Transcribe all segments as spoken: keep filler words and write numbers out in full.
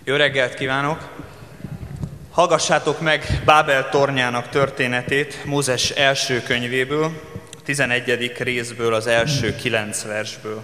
Jó reggelt kívánok! Hallgassátok meg Bábel tornyának történetét Mózes első könyvéből, a tizenegyedik részből, az első kilenc versből.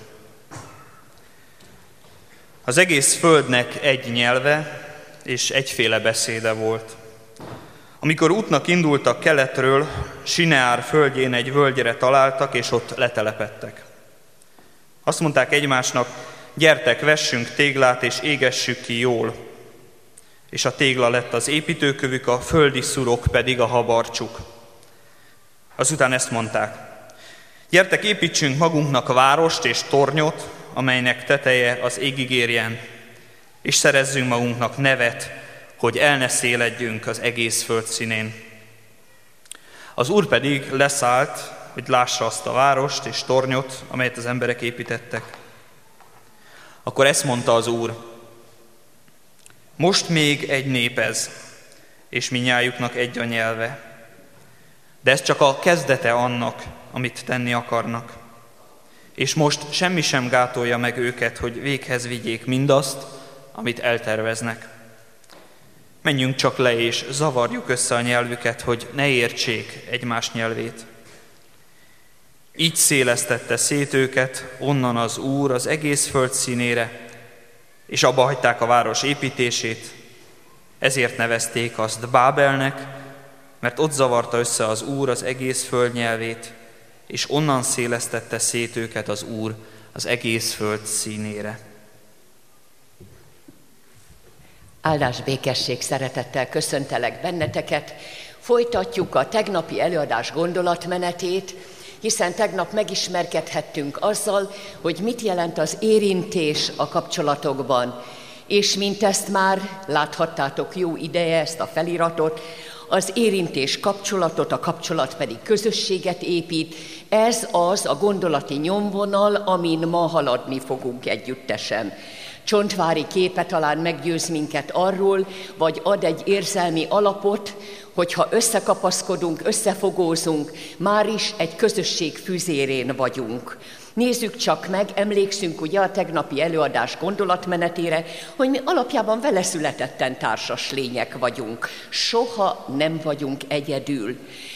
Az egész földnek egy nyelve és egyféle beszéde volt. Amikor útnak indultak keletről, Sineár földjén egy völgyre találtak, és ott letelepedtek. Azt mondták egymásnak, gyertek, vessünk téglát, és égessük ki jól. És a tégla lett az építőkövük, a földi szurok pedig a habarcsuk. Azután ezt mondták, gyertek, építsünk magunknak várost és tornyot, amelynek teteje az égig érjen, és szerezzünk magunknak nevet, hogy el ne széledjünk az egész föld színén. Az Úr pedig leszállt, hogy lássa azt a várost és tornyot, amelyet az emberek építettek. Akkor ezt mondta az Úr, most még egy nép ez, és mindnyájuknak egy a nyelve. De ez csak a kezdete annak, amit tenni akarnak. És most semmi sem gátolja meg őket, hogy véghez vigyék mindazt, amit elterveznek. Menjünk csak le, és zavarjuk össze a nyelvüket, hogy ne értsék egymás nyelvét. Így szélesztette szét őket onnan az Úr az egész föld színére, és abba hagyták a város építését, ezért nevezték azt Bábelnek, mert ott zavarta össze az Úr az egész föld nyelvét, és onnan szélesztette szét őket az Úr az egész föld színére. Áldás, békesség, szeretettel köszöntelek benneteket. Folytatjuk a tegnapi előadás gondolatmenetét, hiszen tegnap megismerkedhettünk azzal, hogy mit jelent az érintés a kapcsolatokban. És mint ezt már láthattátok jó ideje, ezt a feliratot, az érintés kapcsolatot, a kapcsolat pedig közösséget épít. Ez az a gondolati nyomvonal, amin ma haladni fogunk együttesen. Csontvári képe talán meggyőz minket arról, vagy ad egy érzelmi alapot, hogyha összekapaszkodunk, összefogózunk, már is egy közösség füzérén vagyunk. Nézzük csak meg, emlékszünk ugye a tegnapi előadás gondolatmenetére, hogy mi alapjában veleszületetten társas lények vagyunk. Soha nem vagyunk egyedül.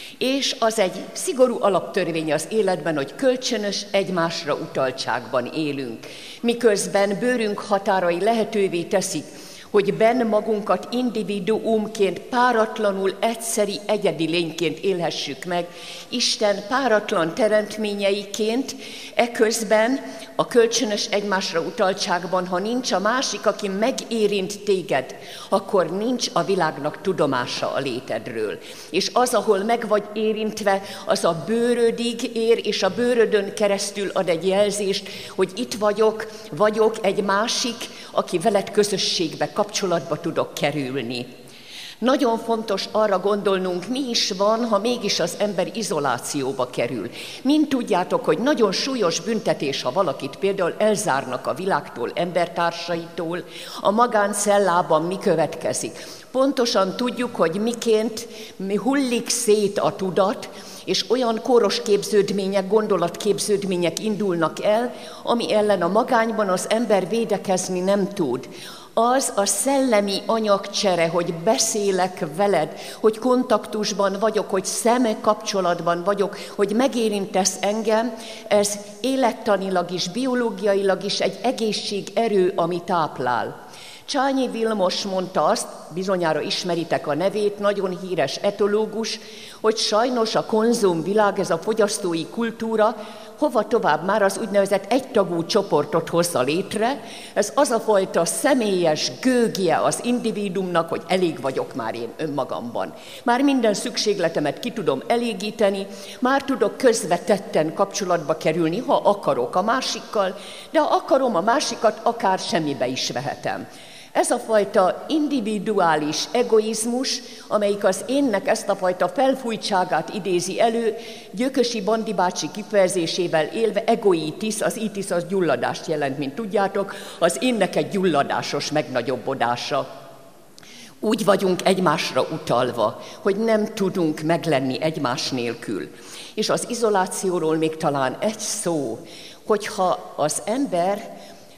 És az egy szigorú alaptörvény az életben, hogy kölcsönös egymásra utaltságban élünk. Miközben bőrünk határai lehetővé teszik, hogy benn magunkat individuumként, páratlanul egyszeri, egyedi lényként élhessük meg, Isten páratlan teremtményeiként, eközben a kölcsönös egymásra utaltságban, ha nincs a másik, aki megérint téged, akkor nincs a világnak tudomása a létedről. És az, ahol meg vagy érintve, az a bőrödig ér, és a bőrödön keresztül ad egy jelzést, hogy itt vagyok, vagyok egy másik, aki veled közösségbe, kapcsolatba tudok kerülni. Nagyon fontos arra gondolnunk, mi is van, ha mégis az ember izolációba kerül. Mind tudjátok, hogy nagyon súlyos büntetés, ha valakit például elzárnak a világtól, embertársaitól, a magáncellában mi következik. Pontosan tudjuk, hogy miként mi hullik szét a tudat, és olyan kóros képződmények, gondolatképződmények indulnak el, ami ellen a magányban az ember védekezni nem tud. Az a szellemi anyagcsere, hogy beszélek veled, hogy kontaktusban vagyok, hogy szeme kapcsolatban vagyok, hogy megérintesz engem, ez élettanilag is, biológiailag is egy egészségerő, ami táplál. Csányi Vilmos mondta azt, bizonyára ismeritek a nevét, nagyon híres etológus, hogy sajnos a konzumvilág, ez a fogyasztói kultúra, hova tovább már az úgynevezett egytagú csoportot hozza létre. Ez az a fajta személyes gőgje az individuumnak, hogy elég vagyok már én önmagamban. Már minden szükségletemet ki tudom elégíteni, már tudok közvetetten kapcsolatba kerülni, ha akarok a másikkal, de ha akarom a másikat, akár semmibe is vehetem. Ez a fajta individuális egoizmus, amelyik az énnek ezt a fajta felfújtságát idézi elő, Gyökösi Bandi bácsi kifejezésével élve, egoitis, az itis az gyulladást jelent, mint tudjátok, az énnek egy gyulladásos megnagyobbodása. Úgy vagyunk egymásra utalva, hogy nem tudunk meglenni egymás nélkül. És az izolációról még talán egy szó, hogyha az ember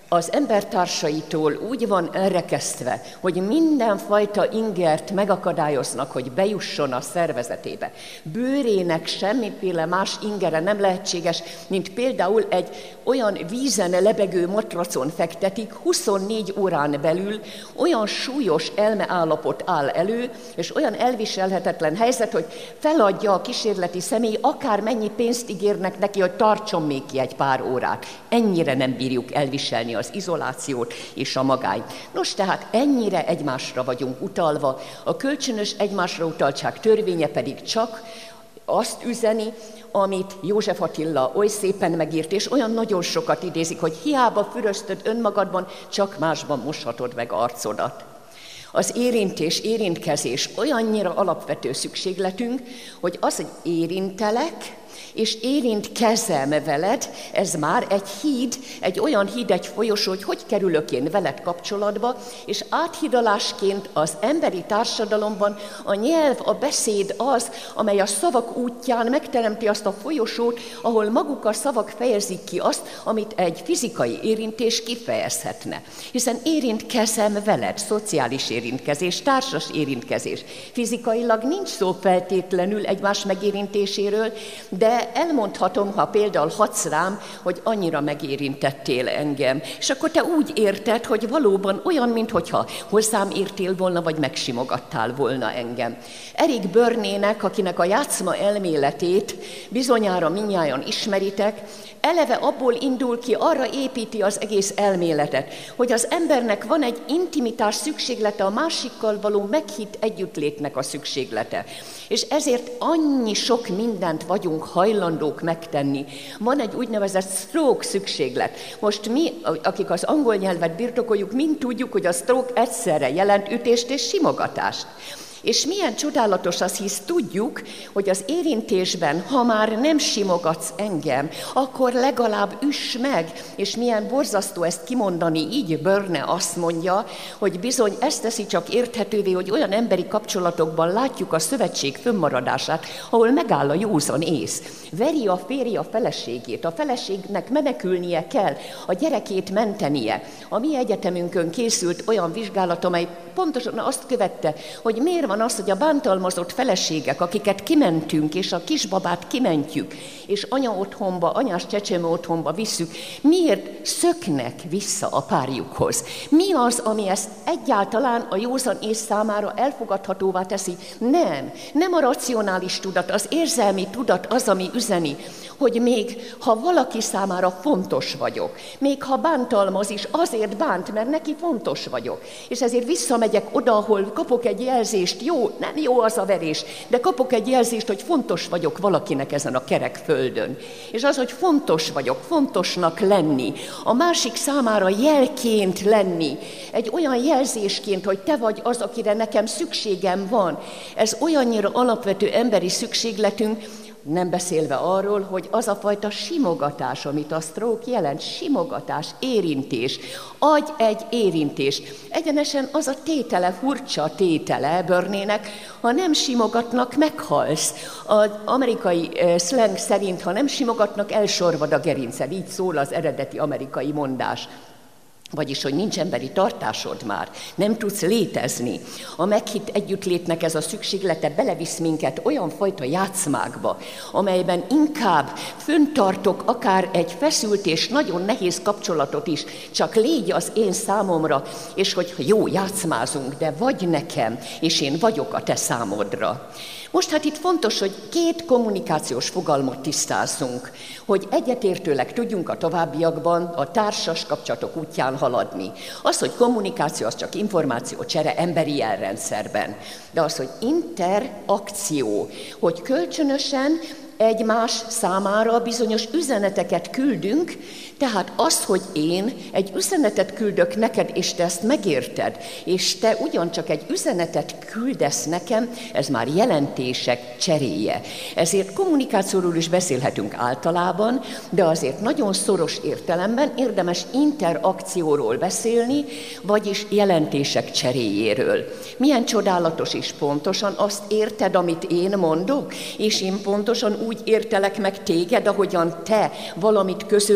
az embertársaitól úgy van elrekesztve, hogy mindenfajta ingert megakadályoznak, hogy bejusson a szervezetébe. Bőrének semmiféle más ingere nem lehetséges, mint például egy olyan vízen lebegő matracon fektetik, huszonnégy órán belül olyan súlyos elmeállapot áll elő, és olyan elviselhetetlen helyzet, hogy feladja a kísérleti személy, akár mennyi pénzt ígérnek neki, hogy tartson még ki egy pár órát. Ennyire nem bírjuk elviselni az izolációt és a magányt. Nos, tehát ennyire egymásra vagyunk utalva, a kölcsönös egymásra utaltság törvénye pedig csak azt üzeni, amit József Attila oly szépen megírt, és olyan nagyon sokat idézik, hogy hiába füröztöd önmagadban, csak másban moshatod meg arcodat. Az érintés, érintkezés olyannyira alapvető szükségletünk, hogy az, hogy érintelek, és érintkezem veled, ez már egy híd, egy olyan híd, egy folyosó, hogy hogy kerülök én veled kapcsolatba, és áthidalásként az emberi társadalomban a nyelv, a beszéd az, amely a szavak útján megteremti azt a folyosót, ahol maguk a szavak fejezik ki azt, amit egy fizikai érintés kifejezhetne. Hiszen érintkezem veled, szociális érintkezés, társas érintkezés. Fizikailag nincs szó feltétlenül egymás megérintéséről, de elmondhatom, ha például hatsz rám, hogy annyira megérintettél engem. És akkor te úgy érted, hogy valóban olyan, minthogyha hozzám értél volna, vagy megsimogattál volna engem. Eric Börnének, akinek a játszma elméletét bizonyára mindnyájan ismeritek, eleve abból indul ki, arra építi az egész elméletet, hogy az embernek van egy intimitás szükséglete, a másikkal való meghitt együttlétnek a szükséglete. És ezért annyi sok mindent vagyunk hajlandók megtenni. Van egy úgynevezett stroke szükséglet. Most mi, akik az angol nyelvet birtokoljuk, mind tudjuk, hogy a stroke egyszerre jelent ütést és simogatást. És milyen csodálatos az, hisz tudjuk, hogy az érintésben, ha már nem simogatsz engem, akkor legalább üss meg. És milyen borzasztó ezt kimondani, így Börne azt mondja, hogy bizony ezt teszi csak érthetővé, hogy olyan emberi kapcsolatokban látjuk a szövetség fönnmaradását, ahol megáll a józan ész. Veri a férje a feleségét, a feleségnek menekülnie kell, a gyerekét mentenie. A mi egyetemünkön készült olyan vizsgálat, amely pontosan azt követte, hogy miért van az, hogy a bántalmazott feleségek, akiket kimentünk, és a kisbabát kimentjük, és anya otthonba, anyás csecsemő otthonba visszük, miért szöknek vissza a párjukhoz? Mi az, ami ezt egyáltalán a józan ész számára elfogadhatóvá teszi? Nem, nem a racionális tudat, az érzelmi tudat az, ami üzeni, hogy még ha valaki számára fontos vagyok, még ha bántalmaz is, azért bánt, mert neki fontos vagyok. És ezért visszamegyek oda, ahol kapok egy jelzést, jó, nem jó az a verés, de kapok egy jelzést, hogy fontos vagyok valakinek ezen a kerek földön. És az, hogy fontos vagyok, fontosnak lenni, a másik számára jelként lenni, egy olyan jelzésként, hogy te vagy az, akire nekem szükségem van, ez olyannyira alapvető emberi szükségletünk, nem beszélve arról, hogy az a fajta simogatás, amit a stroke jelent, simogatás, érintés, adj egy érintést. Egyenesen az a tétele, furcsa tétele Börnének, ha nem simogatnak, meghalsz. Az amerikai uh, slang szerint, ha nem simogatnak, elsorvad a gerinced. Így szól az eredeti amerikai mondás. Vagyis, hogy nincs emberi tartásod már, nem tudsz létezni. A meghitt együttlétnek ez a szükséglete belevisz minket olyan fajta játszmákba, amelyben inkább föntartok akár egy feszült és nagyon nehéz kapcsolatot is, csak légy az én számomra, és hogy jó, játszmázunk, de vagy nekem, és én vagyok a te számodra. Most hát itt fontos, hogy két kommunikációs fogalmat tisztázzunk, hogy egyetértőleg tudjunk a továbbiakban a társas kapcsolatok útján haladni. Az, hogy kommunikáció, az csak információcsere emberi jelrendszerben, de az, hogy interakció, hogy kölcsönösen egymás számára bizonyos üzeneteket küldünk, tehát az, hogy én egy üzenetet küldök neked, és te ezt megérted, és te ugyancsak egy üzenetet küldesz nekem, ez már jelentések cseréje. Ezért kommunikációról is beszélhetünk általában, de azért nagyon szoros értelemben érdemes interakcióról beszélni, vagyis jelentések cseréjéről. Milyen csodálatos is pontosan azt érted, amit én mondok, és én pontosan úgy értelek meg téged, ahogyan te valamit közölni akar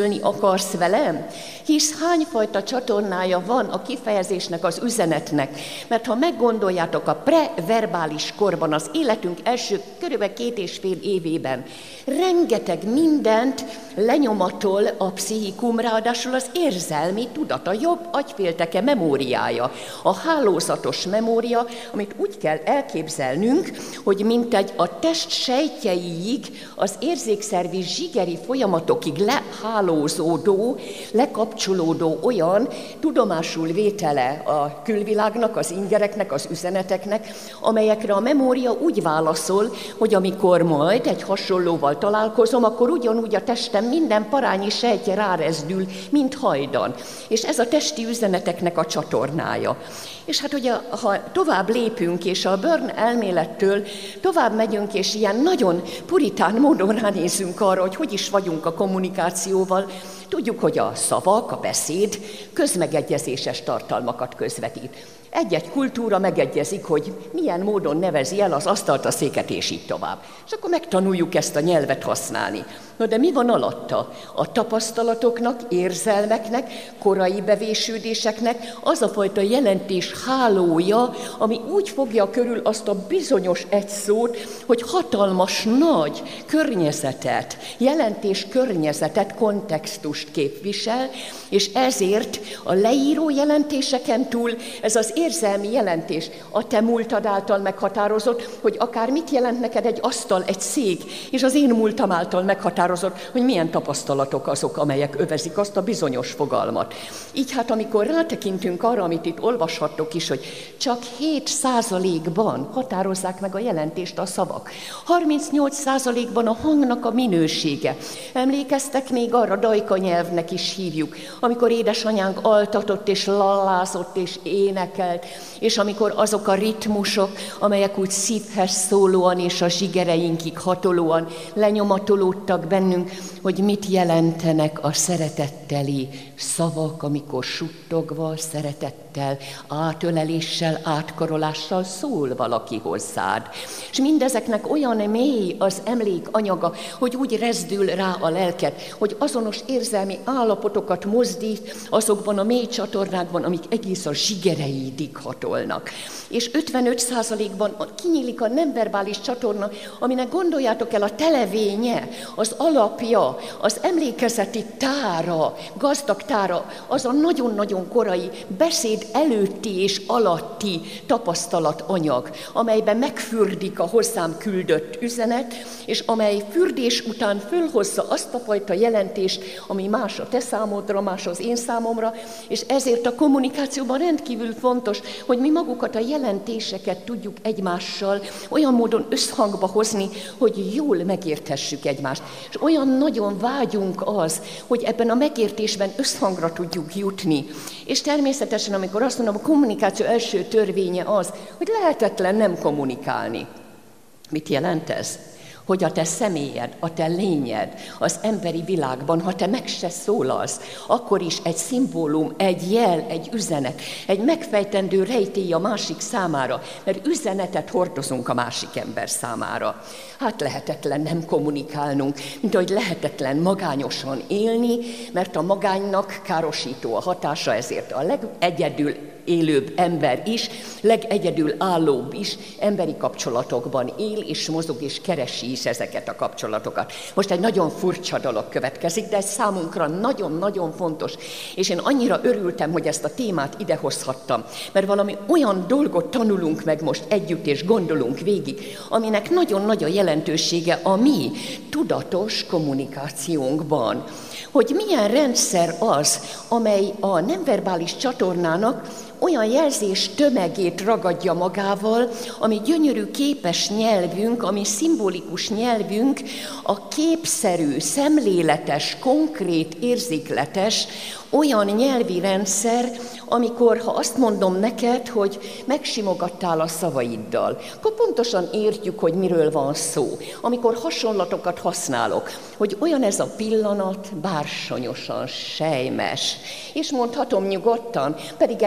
akarsz velem? Hisz hányfajta csatornája van a kifejezésnek, az üzenetnek. Mert ha meggondoljátok, a preverbális korban, az életünk első körülbelül két és fél évében rengeteg mindent lenyomatol a pszichikum, ráadásul az érzelmi tudat, a jobb agyfélteke memóriája, a hálózatos memória, amit úgy kell elképzelnünk, hogy mintegy a test sejtjeiig, az érzékszervi zsigeri folyamatokig lehálózódó, lekapcsolódó olyan tudomásul vétele a külvilágnak, az ingereknek, az üzeneteknek, amelyekre a memória úgy válaszol, hogy amikor majd egy hasonlóval találkozom, akkor ugyanúgy a testem minden parányi sejtje rárezdül, mint hajdan. És ez a testi üzeneteknek a csatornája. És hát ugye, ha tovább lépünk, és a Byrne elmélettől tovább megyünk, és ilyen nagyon puritán módon ránézünk arra, hogy hogy is vagyunk a kommunikációval, tudjuk, hogy a szavak, a beszéd közmegegyezéses tartalmakat közvetít. Egy-egy kultúra megegyezik, hogy milyen módon nevezi el az asztalt, a széket, és így tovább. És akkor megtanuljuk ezt a nyelvet használni. Na de mi van alatta? A tapasztalatoknak, érzelmeknek, korai bevésődéseknek az a fajta jelentés hálója, ami úgy fogja körül azt a bizonyos egy szót, hogy hatalmas nagy környezetet, jelentés környezetet, kontextust képvisel, és ezért a leíró jelentéseken túl ez az érzelmi jelentés, a te múltad által meghatározott, hogy akár mit jelent neked egy asztal, egy szék, és az én múltam által meghatározott, hogy milyen tapasztalatok azok, amelyek övezik azt a bizonyos fogalmat. Így hát, amikor rátekintünk arra, amit itt olvashattok is, hogy csak hét százalékban határozzák meg a jelentést a szavak. harmincnyolc százalékban a hangnak a minősége. Emlékeztek még arra, dajka nyelvnek is hívjuk, amikor édesanyánk altatott és lallázott és énekelt, és amikor azok a ritmusok, amelyek úgy szívhez szólóan és a zsigereinkig hatolóan lenyomatolódtak bennünk, hogy mit jelentenek a szeretetteli szavak, amikor suttogva, szeretettel, átöleléssel, átkarolással szól valaki hozzád. És mindezeknek olyan mély az emlékanyaga, hogy úgy rezdül rá a lelket, hogy azonos érzelmi állapotokat mozdít azokban a mély csatornákban, amik egész a zsigereidig hatolnak. És ötvenöt százalékban kinyílik a nemverbális csatorna, aminek gondoljátok el a televénye, az alapja, az emlékezeti tára, gazdag tára, az a nagyon-nagyon korai beszéd előtti és alatti tapasztalatanyag, amelyben megfürdik a hozzám küldött üzenet, és amely fürdés után fölhozza azt a fajta jelentést, ami más a te számodra, más az én számomra, és ezért a kommunikációban rendkívül fontos, hogy mi magukat a jelentéseket tudjuk egymással olyan módon összhangba hozni, hogy jól megérthessük egymást. És olyan nagyon vágyunk az, hogy ebben a megértésben összhangra tudjuk jutni. És természetesen, amikor azt mondom, a kommunikáció első törvénye az, hogy lehetetlen nem kommunikálni. Mit jelent ez? Hogy a te személyed, a te lényed az emberi világban, ha te meg se szólalsz, akkor is egy szimbólum, egy jel, egy üzenet, egy megfejtendő rejtély a másik számára, mert üzenetet hordozunk a másik ember számára. Hát lehetetlen nem kommunikálnunk, mint ahogy lehetetlen magányosan élni, mert a magánynak károsító a hatása, ezért a legegyedül élőbb ember is, legegyedül állóbb is emberi kapcsolatokban él, és mozog, és keresi is ezeket a kapcsolatokat. Most egy nagyon furcsa dolog következik, de ez számunkra nagyon-nagyon fontos, és én annyira örültem, hogy ezt a témát idehozhattam, mert valami olyan dolgot tanulunk meg most együtt, és gondolunk végig, aminek nagyon nagy a jelentősége a mi tudatos kommunikációnkban. Hogy milyen rendszer az, amely a nemverbális csatornának olyan jelzés tömegét ragadja magával, ami gyönyörű képes nyelvünk, ami szimbolikus nyelvünk, a képszerű, szemléletes, konkrét, érzékletes, olyan nyelvi rendszer, amikor, ha azt mondom neked, hogy megsimogattál a szavaiddal, akkor pontosan értjük, hogy miről van szó. Amikor hasonlatokat használok, hogy olyan ez a pillanat, bársonyosan, sejmes, és mondhatom nyugodtan, pedig egy tapintás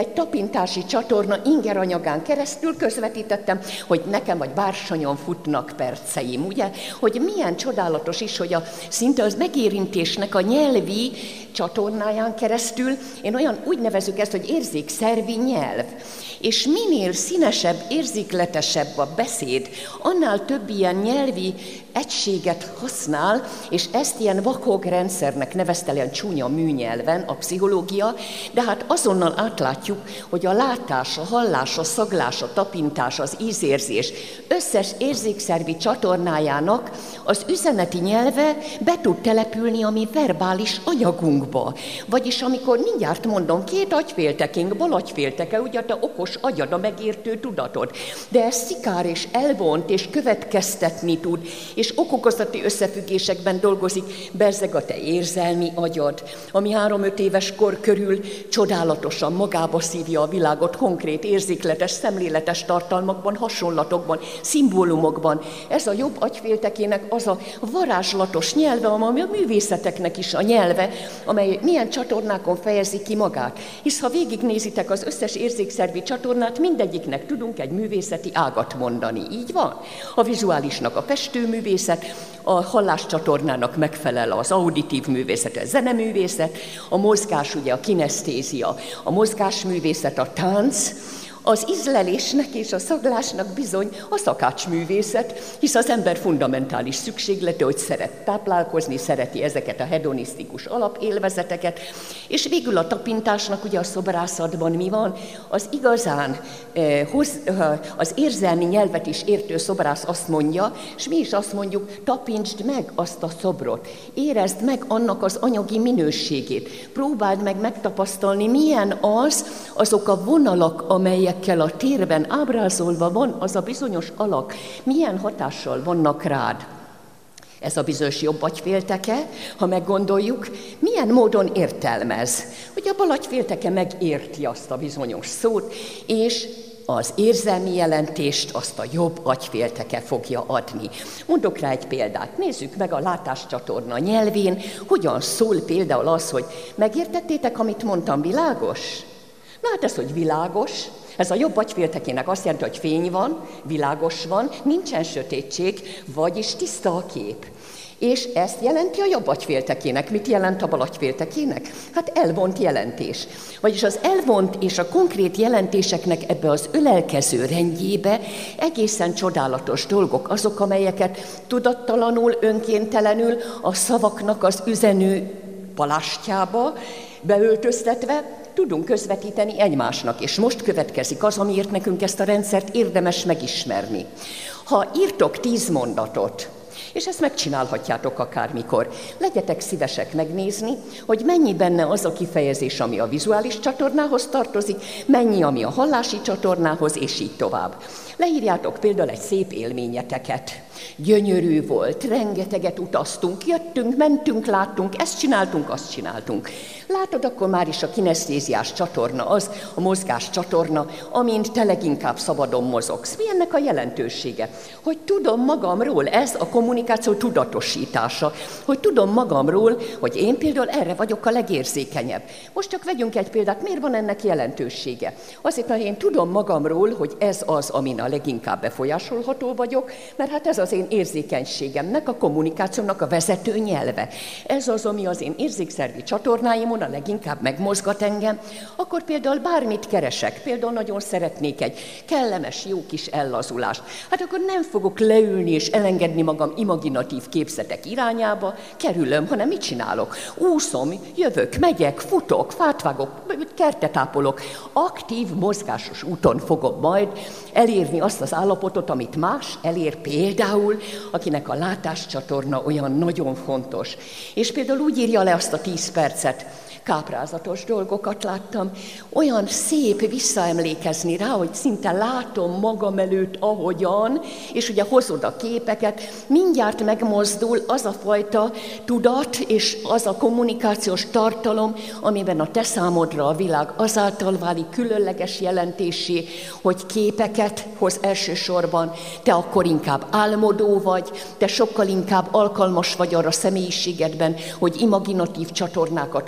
tapintási csatorna inger anyagán keresztül közvetítettem, hogy nekem vagy bársonyon futnak perceim, ugye? Hogy milyen csodálatos is, hogy a, szinte az megérintésnek a nyelvi csatornáján keresztül, én olyan úgy nevezük ezt, hogy érzékszervi nyelv. És minél színesebb, érzékletesebb a beszéd, annál több ilyen nyelvi egységet használ, és ezt ilyen vakog rendszernek nevezte, ilyen csúnya műnyelven a pszichológia, de hát azonnal átlátjuk, hogy a látás, a hallás, a szaglás, a tapintás, az ízérzés összes érzékszervi csatornájának az üzeneti nyelve be tud települni a mi verbális anyagunkba. Vagyis amikor mindjárt mondom, két agyféltekénk, bal agyfélteke, ugye te okos agyad, a megértő tudatod, de ez szikár és elvont és következtetni tud, és okokozati összefüggésekben dolgozik, bezzeg a te érzelmi agyad, ami három-öt éves kor körül csodálatosan magába szívja a világot konkrét, érzékletes, szemléletes tartalmakban, hasonlatokban, szimbólumokban. Ez a jobb agyféltekének az a varázslatos nyelve, ami a művészeteknek is a nyelve, amely milyen csatornákon fejezi ki magát. Hisz ha végignézitek az összes érzékszervi csatornát, mindegyiknek tudunk egy művészeti ágat mondani. Így van? A vizuálisnak a festőművészet, a halláscsatornának megfelel az auditív művészet, a zeneművészet, a mozgás, ugye a kinesztézia, a mozgásművészet, a tánc, az ízlelésnek és a szaglásnak bizony a szakácsművészet, hisz az ember fundamentális szükséglete, hogy szeret táplálkozni, szereti ezeket a hedonisztikus alapélvezeteket, és végül a tapintásnak ugye a szobrászatban mi van? Az igazán eh, hoz, eh, az érzelmi nyelvet is értő szobrász azt mondja, és mi is azt mondjuk, tapintsd meg azt a szobrot, érezd meg annak az anyagi minőségét, próbáld meg megtapasztalni, milyen az, azok a vonalak, amelyek a térben ábrázolva van az a bizonyos alak, milyen hatással vannak rád. Ez a bizonyos jobb agyfélteke, ha meggondoljuk, milyen módon értelmez. Ugye a bal agyfélteke megérti azt a bizonyos szót, és az érzelmi jelentést azt a jobb agyfélteke fogja adni. Mondok rá egy példát. Nézzük meg a látáscsatorna nyelvén, hogyan szól például az, hogy megértettétek, amit mondtam, világos? Na hát ez, hogy világos, ez a jobb agyféltekének azt jelenti, hogy fény van, világos van, nincsen sötétség, vagyis tiszta a kép. És ezt jelenti a jobb agyféltekének. Mit jelent a bal agyféltekének? Hát elvont jelentés. Vagyis az elvont és a konkrét jelentéseknek ebbe az ölelkező rendjébe egészen csodálatos dolgok azok, amelyeket tudattalanul, önkéntelenül a szavaknak az üzenő palástjába beöltöztetve tudunk közvetíteni egymásnak, és most következik az, amiért nekünk ezt a rendszert érdemes megismerni. Ha írtok tíz mondatot, és ezt megcsinálhatjátok akármikor, legyetek szívesek megnézni, hogy mennyi benne az a kifejezés, ami a vizuális csatornához tartozik, mennyi, ami a hallási csatornához, és így tovább. Leírjátok például egy szép élményeteket. Gyönyörű volt, rengeteget utaztunk, jöttünk, mentünk, láttunk, ezt csináltunk, azt csináltunk. Látod, akkor már is a kinesztéziás csatorna az, a mozgás csatorna, amint te leginkább szabadon mozogsz. Mi ennek a jelentősége? Hogy tudom magamról, ez a kommunikáció tudatosítása, hogy tudom magamról, hogy én például erre vagyok a legérzékenyebb. Most csak vegyünk egy példát, miért van ennek jelentősége? Azért, mert én tudom magamról, hogy ez az, amin a leginkább befolyásolható vagyok, mert hát ez az én érzékenységemnek, a kommunikációnak a vezető nyelve. Ez az, ami az én érzékszervi csatornáimon a leginkább megmozgat engem, akkor például bármit keresek, például nagyon szeretnék egy kellemes, jó kis ellazulást. Hát akkor nem fogok leülni és elengedni magam imaginatív képzetek irányába, kerülöm, hanem mit csinálok? Úszom, jövök, megyek, futok, fát vágok, kertet ápolok. Aktív, mozgásos úton fogom majd elérni azt az állapotot, amit más elér, például, akinek a látáscsatorna olyan nagyon fontos. És például úgy írja le azt a tíz percet, káprázatos dolgokat láttam, olyan szép visszaemlékezni rá, hogy szinte látom magam előtt ahogyan, és ugye hozod a képeket, mindjárt megmozdul az a fajta tudat, és az a kommunikációs tartalom, amiben a te számodra a világ azáltal válik különleges jelentésé, hogy képeket hoz elsősorban, te akkor inkább álmodó vagy, te sokkal inkább alkalmas vagy arra személyiségedben, hogy imaginatív csatornákat mozgós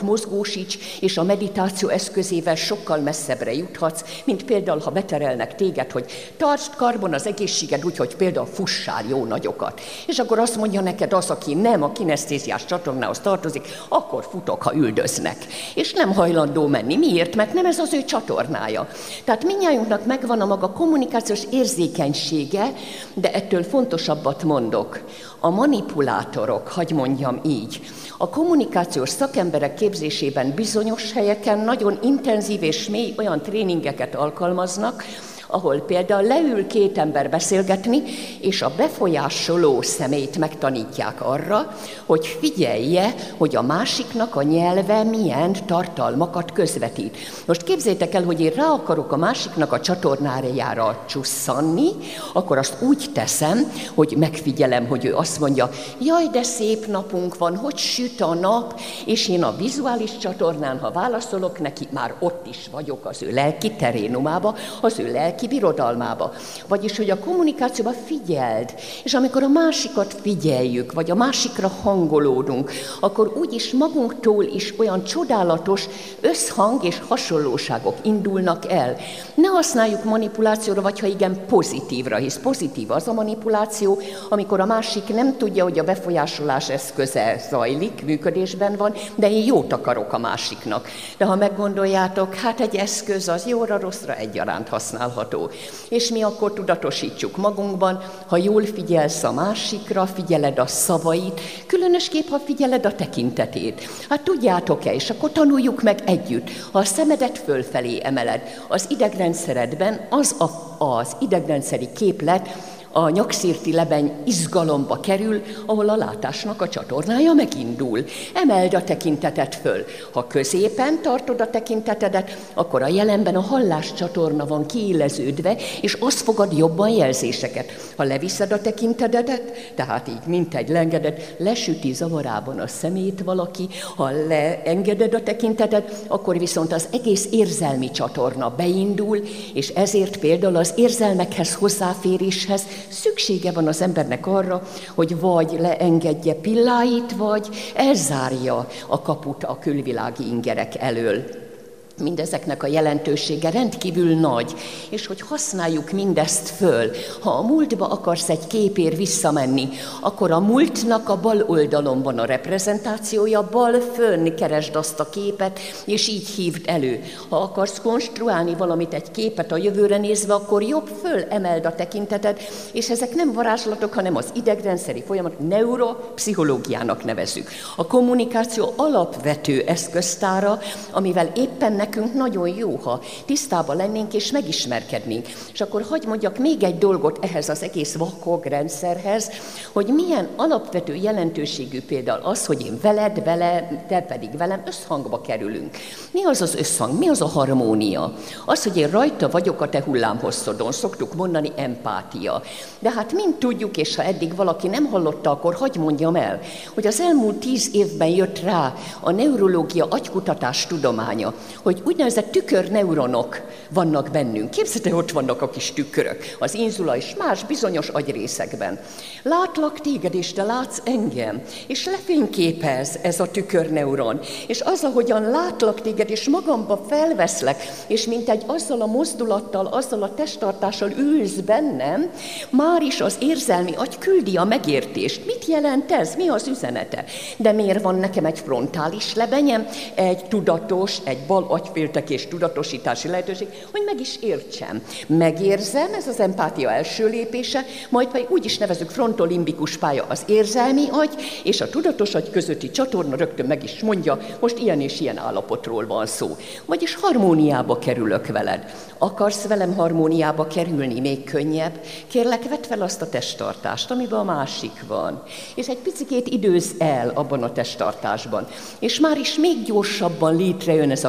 tudatosíts, és a meditáció eszközével sokkal messzebbre juthatsz, mint például, ha beterelnek téged, hogy tartsd karban az egészséged úgy, hogy például fussál jó nagyokat. És akkor azt mondja neked az, aki nem a kinesztéziás csatornához tartozik, akkor futok, ha üldöznek. És nem hajlandó menni. Miért? Mert nem ez az ő csatornája. Tehát mindnyájunknak megvan a maga kommunikációs érzékenysége, de ettől fontosabbat mondok. A manipulátorok, hadd mondjam így, a kommunikációs szakemberek képzésében bizonyos helyeken nagyon intenzív és mély olyan tréningeket alkalmaznak, ahol például leül két ember beszélgetni, és a befolyásoló személyt megtanítják arra, hogy figyelje, hogy a másiknak a nyelve milyen tartalmakat közvetít. Most képzeljétek el, hogy én rá akarok a másiknak a csatornájára csusszanni, akkor azt úgy teszem, hogy megfigyelem, hogy ő azt mondja, jaj, de szép napunk van, hogy süt a nap, és én a vizuális csatornán, ha válaszolok neki, már ott is vagyok az ő lelki terénumába, az ő lelki birodalmába. Vagyis, hogy a kommunikációban figyeld, és amikor a másikat figyeljük, vagy a másikra hangolódunk, akkor úgyis magunktól is olyan csodálatos összhang és hasonlóságok indulnak el. Ne használjuk manipulációra, vagy ha igen, pozitívra, hisz pozitív az a manipuláció, amikor a másik nem tudja, hogy a befolyásolás eszköze zajlik, működésben van, de én jót akarok a másiknak. De ha meggondoljátok, hát egy eszköz az jóra, rosszra egyaránt használható. És mi akkor tudatosítsuk magunkban, ha jól figyelsz a másikra, figyeled a szavait, különösképp, ha figyeled a tekintetét. Hát tudjátok-e, és akkor tanuljuk meg együtt, ha a szemedet fölfelé emeled, az idegrendszeredben az a, az idegrendszeri képlet, a nyakszírti lebeny izgalomba kerül, ahol a látásnak a csatornája megindul. Emeld a tekintetet föl. Ha középen tartod a tekintetedet, akkor a jelenben a halláscsatorna van kiéleződve, és azt fogad jobban jelzéseket. Ha leviszed a tekintetedet, tehát így mint egy leengeded, lesüti zavarában a szemét valaki, ha leengeded a tekintetet, akkor viszont az egész érzelmi csatorna beindul, és ezért például az érzelmekhez hozzáféréshez szüksége van az embernek arra, hogy vagy leengedje pilláit, vagy elzárja a kaput a külvilági ingerek elől. Mindezeknek a jelentősége rendkívül nagy, és hogy használjuk mindezt föl. Ha a múltba akarsz egy képér visszamenni, akkor a múltnak a bal oldalon van a reprezentációja, bal fönn keresd azt a képet, és így hívd elő. Ha akarsz konstruálni valamit, egy képet a jövőre nézve, akkor jobb föl emeld a tekinteted, és ezek nem varázslatok, hanem az idegrendszeri folyamat, neuropszichológiának nevezzük. A kommunikáció alapvető eszköztára, amivel éppen nekünk nagyon jó, ha tisztában lennénk és megismerkednénk. És akkor hadd mondjak még egy dolgot ehhez az egész vakog rendszerhez, hogy milyen alapvető jelentőségű például az, hogy én veled, vele, te pedig velem összhangba kerülünk. Mi az az összhang? Mi az a harmónia? Az, hogy én rajta vagyok a te hullámhosszodon, szoktuk mondani empátia. De hát mind tudjuk, és ha eddig valaki nem hallotta, akkor hadd mondjam el, hogy az elmúlt tíz évben jött rá a neurológia agykutatás tudománya, hogy úgynevezett tükörneuronok vannak bennünk. Képzeljétek, ott vannak a kis tükrök, az inzula és más bizonyos agyrészekben. Látlak téged, és te látsz engem, és lefényképez ez a tükörneuron. És az, ahogyan látlak téged, és magamba felveszlek, és mint egy azzal a mozdulattal, azzal a testtartással ülsz bennem, már is az érzelmi agy küldi a megértést. Mit jelent ez? Mi az üzenete? De miért van nekem egy frontális lebenyem, egy tudatos, egy bal agyféltekés tudatosítási lehetőség, hogy meg is értsem. Megérzem, ez az empátia első lépése, majd pedig úgy is nevezük frontolimbikus pálya az érzelmi agy, és a tudatos agy közötti csatorna rögtön meg is mondja, most ilyen és ilyen állapotról van szó. Vagyis harmóniába kerülök veled. Akarsz velem harmóniába kerülni, még könnyebb? Kérlek, vedd fel azt a testtartást, amiben a másik van. És egy picikét időzz el abban a testtartásban. És már is még gyorsabban létrejön ez a külön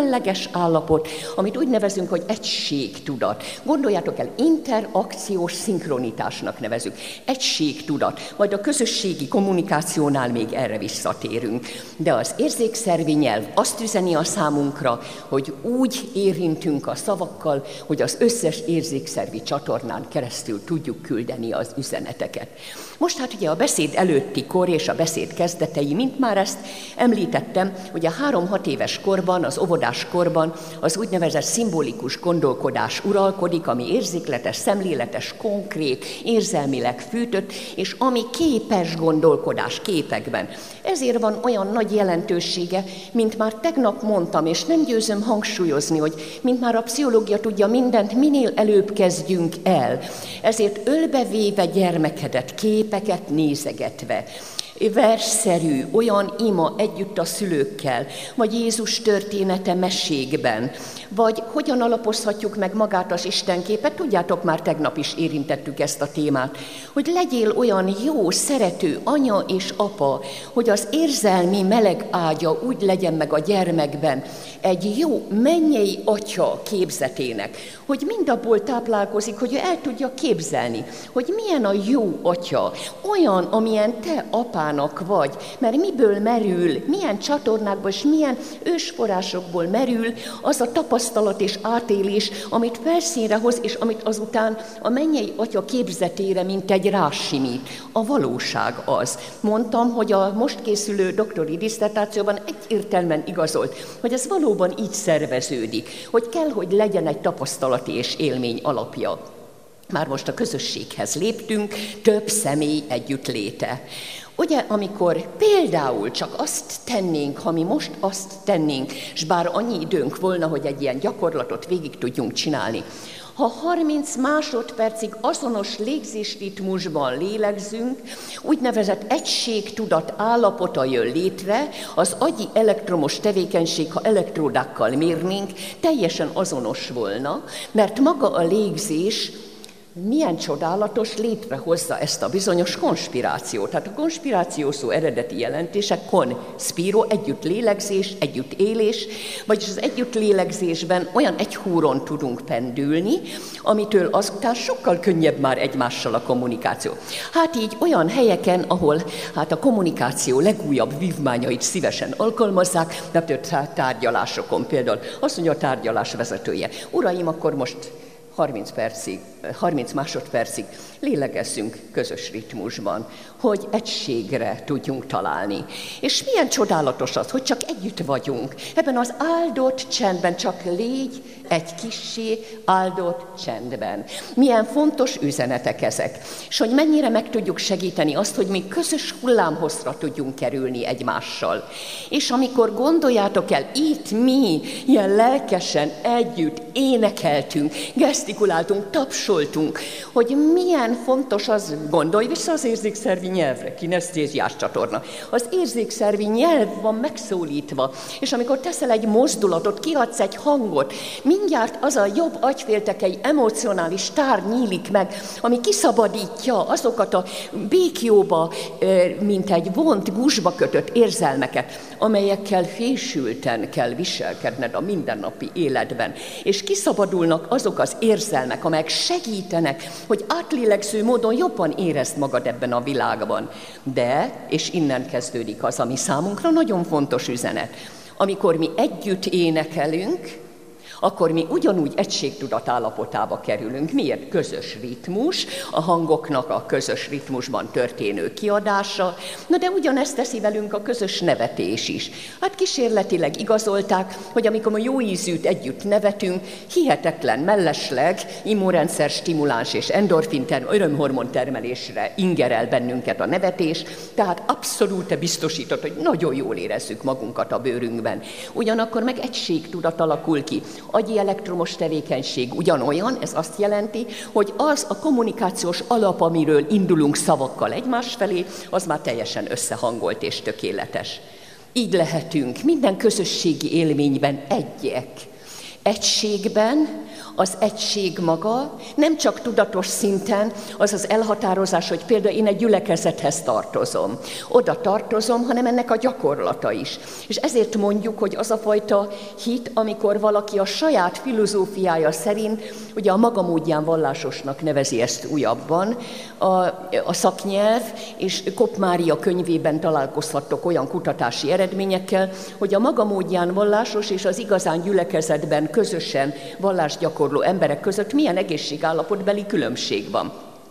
különleges állapot, amit úgy nevezünk, hogy egységtudat. Gondoljátok el, interakciós szinkronitásnak nevezük. Egységtudat, majd a közösségi kommunikációnál még erre visszatérünk. De az érzékszervi nyelv azt üzeni a számunkra, hogy úgy érintünk a szavakkal, hogy az összes érzékszervi csatornán keresztül tudjuk küldeni az üzeneteket. Most hát ugye a beszéd előtti kor és a beszéd kezdetei, mint már ezt említettem, hogy a három-hat éves korban, az óvodás korban az úgynevezett szimbolikus gondolkodás uralkodik, ami érzékletes, szemléletes, konkrét, érzelmileg fűtött, és ami képes gondolkodás képekben. Ezért van olyan nagy jelentősége, mint már tegnap mondtam, és nem győzöm hangsúlyozni, hogy mint már a pszichológia tudja, mindent minél előbb kezdjünk el. Ezért ölbevéve gyermekedet, képeket nézegetve, versszerű, olyan ima együtt a szülőkkel, vagy Jézus története mesékben, vagy hogyan alapozhatjuk meg magát az Istenképet, tudjátok, már tegnap is érintettük ezt a témát, hogy legyél olyan jó, szerető anya és apa, hogy az érzelmi meleg ágya úgy legyen meg a gyermekben egy jó mennyei atya képzetének, hogy mindabból táplálkozik, hogy ő el tudja képzelni, hogy milyen a jó atya, olyan, amilyen te apának vagy, mert miből merül, milyen csatornákból és milyen ősforrásokból merül az a tapasztalat és átélés, amit felszínre hoz, és amit azután a mennyei atya képzetére, mint egy rásimít. A valóság az. Mondtam, hogy a most készülő doktori disszertációban egyértelműen igazolt, hogy ez valóban így szerveződik, hogy kell, hogy legyen egy tapasztalati és élmény alapja. Már most a közösséghez léptünk, több személy együttléte. Ugye, amikor például csak azt tennénk, ha mi most azt tennénk, s bár annyi időnk volna, hogy egy ilyen gyakorlatot végig tudjunk csinálni, ha harminc másodpercig azonos légzésritmusban lélegzünk, úgynevezett egységtudat állapota jön létre, az agyi elektromos tevékenység, ha elektródákkal mérnénk, teljesen azonos volna, mert maga a légzés milyen csodálatos, létrehozza ezt a bizonyos konspirációt. Tehát a konspiráció szó eredeti jelentése konspiro, együtt lélegzés, együtt élés, vagyis az együtt lélegzésben olyan egy húron tudunk pendülni, amitől azután sokkal könnyebb már egymással a kommunikáció. Hát így olyan helyeken, ahol hát a kommunikáció legújabb vívmányait szívesen alkalmazzák, de például tárgyalásokon például azt mondja a tárgyalás vezetője: uraim, akkor most harminc percig, harminc másodpercig lélegezzünk közös ritmusban, hogy egységre tudjunk találni. És milyen csodálatos az, hogy csak együtt vagyunk. Ebben az áldott csendben csak légy egy kissé áldott csendben. Milyen fontos üzenetek ezek. És hogy mennyire meg tudjuk segíteni azt, hogy mi közös hullámhosszra tudjunk kerülni egymással. És amikor gondoljátok el, itt mi ilyen lelkesen együtt énekeltünk, gesztikuláltunk, tapsoltunk, hogy milyen fontos az, gondolj vissza az érzékszervi nyelvre, kinesztéziás csatorna. Az érzékszervi nyelv van megszólítva, és amikor teszel egy mozdulatot, kiadsz egy hangot, mindjárt az a jobb agyféltekei emocionális tár nyílik meg, ami kiszabadítja azokat a békjóba, mint egy vont, gúzsba kötött érzelmeket, amelyekkel fésülten kell viselkedned a mindennapi életben. És kiszabadulnak azok az érzelmek, amelyek segítenek, hogy átlélegző módon jobban érezd magad ebben a világban. De, és innen kezdődik az, ami számunkra nagyon fontos üzenet, amikor mi együtt énekelünk, akkor mi ugyanúgy egységtudat állapotába kerülünk. Miért? Közös ritmus, a hangoknak a közös ritmusban történő kiadása, na de ugyanezt teszi velünk a közös nevetés is. Hát kísérletileg igazolták, hogy amikor a jó ízűt együtt nevetünk, hihetetlen mellesleg immunrendszer stimuláns és endorfin örömhormon termelésre ingerel bennünket a nevetés, tehát abszolút biztosított, hogy nagyon jól érezzük magunkat a bőrünkben. Ugyanakkor meg egységtudat alakul ki. Agyi elektromos tevékenység ugyanolyan, ez azt jelenti, hogy az a kommunikációs alap, amiről indulunk szavakkal egymás felé, az már teljesen összehangolt és tökéletes. Így lehetünk minden közösségi élményben egyek. Egységben, az egység maga, nem csak tudatos szinten, az az elhatározás, hogy például én egy gyülekezethez tartozom, oda tartozom, hanem ennek a gyakorlata is. És ezért mondjuk, hogy az a fajta hit, amikor valaki a saját filozófiája szerint, ugye a maga módján vallásosnak nevezi ezt újabban, a, a szaknyelv, és Kopp Mária könyvében találkozhattok olyan kutatási eredményekkel, hogy a maga módján vallásos és az igazán gyülekezetben közösen vallásgyakorló emberek között milyen egészségállapotbeli különbség van.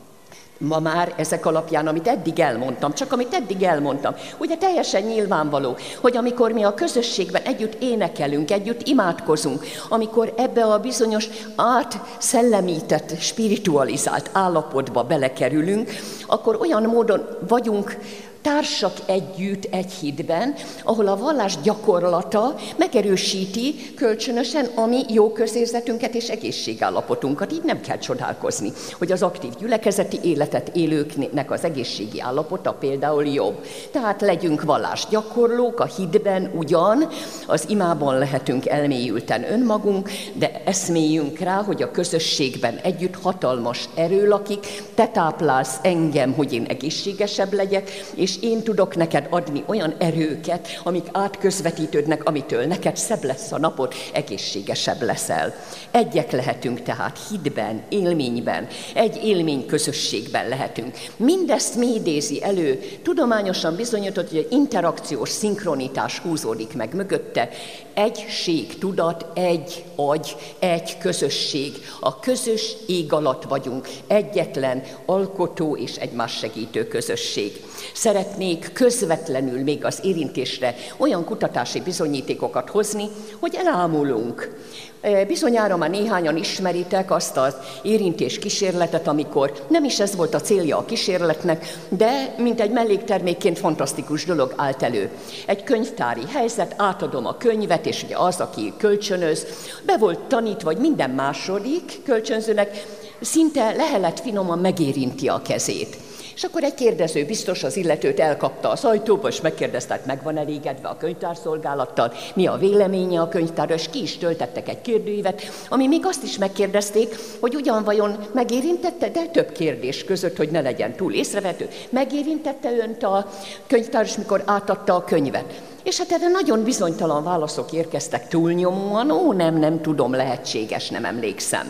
Ma már ezek alapján, amit eddig elmondtam, csak amit eddig elmondtam, ugye teljesen nyilvánvaló, hogy amikor mi a közösségben együtt énekelünk, együtt imádkozunk, amikor ebbe a bizonyos átszellemített, spiritualizált állapotba belekerülünk, akkor olyan módon vagyunk társak együtt egy hitben, ahol a vallás gyakorlata megerősíti kölcsönösen a mi jó közérzetünket és egészségállapotunkat. Így nem kell csodálkozni, hogy az aktív gyülekezeti életet élőknek az egészségi állapota például jobb. Tehát legyünk vallásgyakorlók a hitben ugyan, az imában lehetünk elmélyülten önmagunk, de eszméljünk rá, hogy a közösségben együtt hatalmas erő lakik, te táplálsz engem, hogy én egészségesebb legyek, és én tudok neked adni olyan erőket, amik átközvetítődnek, amitől neked szebb lesz a napod, egészségesebb leszel. Egyek lehetünk tehát hitben, élményben, egy élmény közösségben lehetünk. Mindezt mi idézi elő? Tudományosan bizonyított, hogy egy interakciós szinkronitás húzódik meg mögötte. Egység, tudat, egy agy, egy közösség. A közös ég alatt vagyunk, egyetlen, alkotó és egymás segítő közösség. Szeretnék közvetlenül még az érintésre olyan kutatási bizonyítékokat hozni, hogy elámulunk. Bizonyára már néhányan ismeritek azt az érintés kísérletet, amikor nem is ez volt a célja a kísérletnek, de mint egy melléktermékként fantasztikus dolog állt elő. Egy könyvtári helyzet, átadom a könyvet, és ugye az, aki kölcsönöz, be volt tanítva, hogy minden második kölcsönzőnek szinte lehelet finoman megérinti a kezét. És akkor egy kérdező biztos az illetőt elkapta az ajtóba, és megkérdezte, hogy meg van elégedve a könyvtárszolgálattal, mi a véleménye a könyvtárról, és ki is töltettek egy kérdőívet, ami még azt is megkérdezték, hogy ugyan vajon megérintette, de több kérdés között, hogy ne legyen túl észrevehető, megérintette önt a könyvtár, és mikor átadta a könyvet. És hát erre nagyon bizonytalan válaszok érkeztek túlnyomóan, ó, nem, nem tudom, lehetséges, nem emlékszem.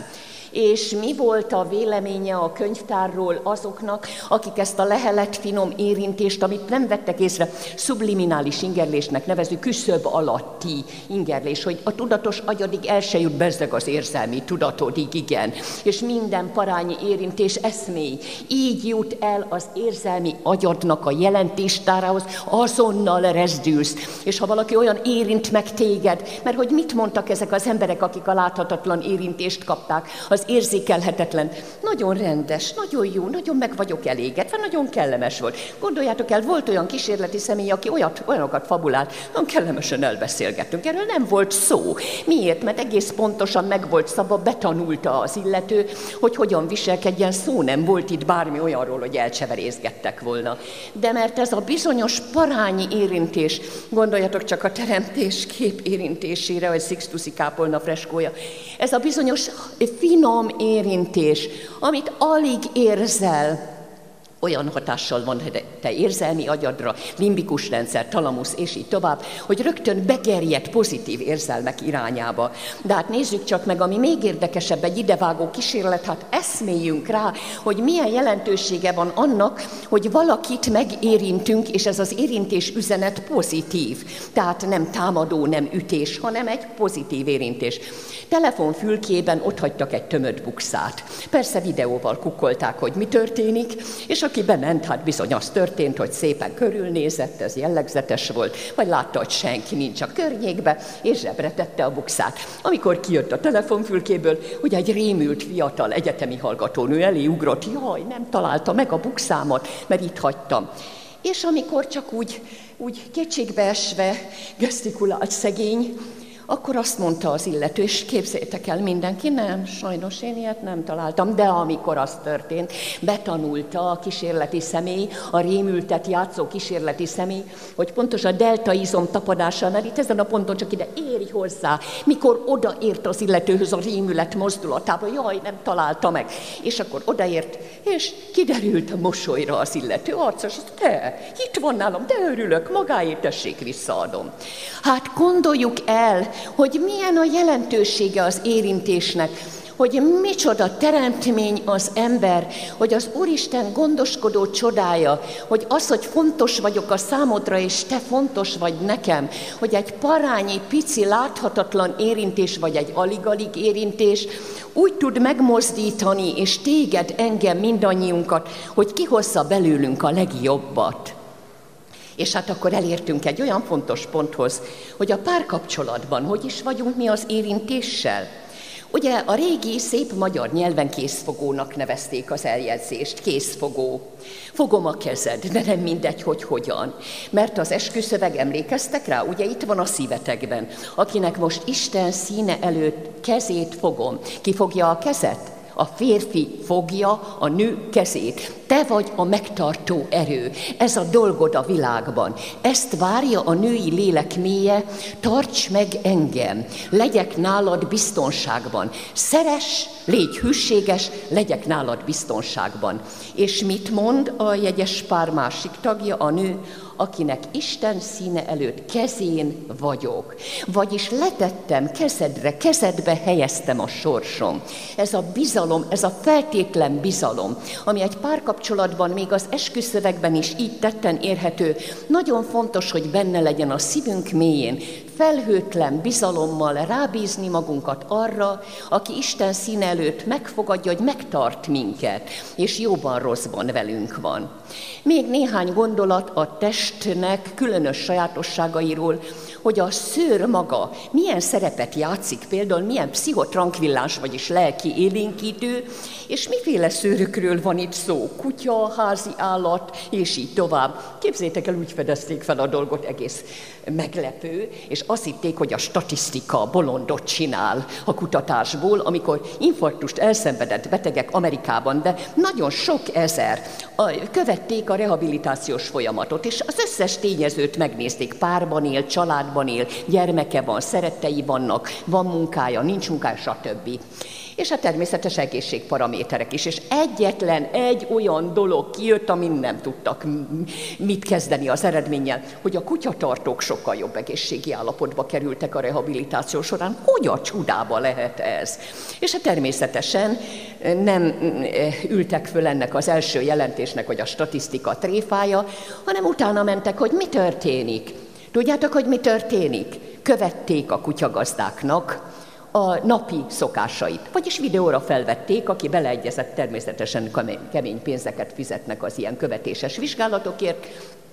És mi volt a véleménye a könyvtárról azoknak, akik ezt a lehelet finom érintést, amit nem vettek észre, subliminális ingerlésnek nevező küszöb alatti ingerlés, hogy a tudatos agyadig el se jut, bezzeg az érzelmi tudatodig, igen, és minden parányi érintés eszmély. Így jut el az érzelmi agyadnak a jelentéstárához, azonnal rezdülsz. És ha valaki olyan érint meg téged, mert hogy mit mondtak ezek az emberek, akik a láthatatlan érintést kapták, az érzékelhetetlen, nagyon rendes, nagyon jó, nagyon meg vagyok elégedve, nagyon kellemes volt. Gondoljátok el, volt olyan kísérleti személy, aki olyat, olyanokat fabulált, nagyon kellemesen elbeszélgettünk. Erről nem volt szó. Miért? Mert egész pontosan meg volt szabva, betanulta az illető, hogy hogyan viselkedjen, szó nem volt itt bármi olyanról, hogy elcseverészgettek volna. De mert ez a bizonyos parányi érintés, gondoljatok csak a teremtés kép érintésére, vagy Sixtusi kápolna freskója, ez a bizonyos finom érintés, amit alig érzel, olyan hatással van te érzelmi agyadra, limbikus rendszer, talamusz, és így tovább, hogy rögtön begerjed pozitív érzelmek irányába. De hát nézzük csak meg, ami még érdekesebb, egy idevágó kísérlet, hát eszméljünk rá, hogy milyen jelentősége van annak, hogy valakit megérintünk, és ez az érintés üzenet pozitív. Tehát nem támadó, nem ütés, hanem egy pozitív érintés. Telefonfülkében otthagytak egy tömött bukszát. Persze videóval kukkolták, hogy mi történik, és aki bement, hát bizony az történt, hogy szépen körülnézett, ez jellegzetes volt, vagy látta, hogy senki nincs a környékbe, és zsebre tette a bukszát. Amikor kijött a telefonfülkéből, ugye egy rémült fiatal egyetemi hallgatónő elé ugrott, jaj, nem találta meg a bukszámat, mert itt hagytam. És amikor csak úgy, úgy kétségbeesve gesztikulált szegény, Akkor azt mondta az illető, és képzeljétek el, mindenki, nem, sajnos én ilyet nem találtam, de amikor az történt, betanulta a kísérleti személy, a rémültet játszó kísérleti személy, hogy pontos a delta izom tapadásánál, itt ezen a ponton csak ide érj hozzá, mikor odaért az illetőhöz a rémület mozdulatába, jaj, nem találta meg. És akkor odaért, és kiderült a mosolyra az illető arca, és azt, te, itt van nálam, de örülök, magáért tessék, visszaadom. Hát gondoljuk el, hogy milyen a jelentősége az érintésnek, hogy micsoda teremtmény az ember, hogy az Úristen gondoskodó csodája, hogy az, hogy fontos vagyok a számodra, és te fontos vagy nekem, hogy egy parányi, pici, láthatatlan érintés, vagy egy alig-alig érintés úgy tud megmozdítani, és téged, engem, mindannyiunkat, hogy kihozza belőlünk a legjobbat. És hát akkor elértünk egy olyan fontos ponthoz, hogy a párkapcsolatban hogy is vagyunk mi az érintéssel. Ugye a régi, szép magyar nyelven készfogónak nevezték az eljegyzést, készfogó. Fogom a kezed, de nem mindegy, hogy hogyan. Mert az esküszöveg, emlékeztek rá? Ugye itt van a szívetekben. Akinek most Isten színe előtt kezét fogom. Ki fogja a kezet? A férfi fogja a nő kezét. Te vagy a megtartó erő. Ez a dolgod a világban. Ezt várja a női lélek mélye. Tarts meg engem. Legyek nálad biztonságban. Szeress, légy hűséges, legyek nálad biztonságban. És mit mond a jegyes pár másik tagja, a nő? Akinek Isten színe előtt kezén vagyok. Vagyis letettem kezedre, kezedbe helyeztem a sorsom. Ez a bizalom, ez a feltétlen bizalom, ami egy párkapcsolatban, még az esküszövegben is így tetten érhető, nagyon fontos, hogy benne legyen a szívünk mélyén, felhőtlen bizalommal rábízni magunkat arra, aki Isten színe előtt megfogadja, hogy megtart minket, és jóban rosszban velünk van. Még néhány gondolat a testnek különös sajátosságairól, hogy a szőr maga milyen szerepet játszik, például milyen pszichotrankvilláns, vagyis lelki élénkítő, és miféle szőrökről van itt szó, kutya, házi állat, és így tovább. Képzeljétek el, úgy fedezték fel a dolgot, egész meglepő, és azt hitték, hogy a statisztika bolondot csinál a kutatásból, amikor infarktust elszenvedett betegek Amerikában, de nagyon sok ezer követték a rehabilitációs folyamatot, és az összes tényezőt megnézték, párban él, családban él, gyermeke van, szerettei vannak, van munkája, nincs munkája, stb. És a természetes egészségparaméterek is. És egyetlen egy olyan dolog kijött, amin nem tudtak mit kezdeni az eredménnyel, hogy a kutyatartók sokkal jobb egészségi állapotba kerültek a rehabilitáció során. Hogy a csodába lehet ez? És a természetesen nem ültek föl ennek az első jelentésnek, hogy a statisztika tréfája, hanem utána mentek, hogy mi történik. Tudjátok, hogy mi történik? Követték a kutyagazdáknak a napi szokásait. Vagyis videóra felvették, aki beleegyezett, természetesen kemény pénzeket fizetnek az ilyen követéses vizsgálatokért,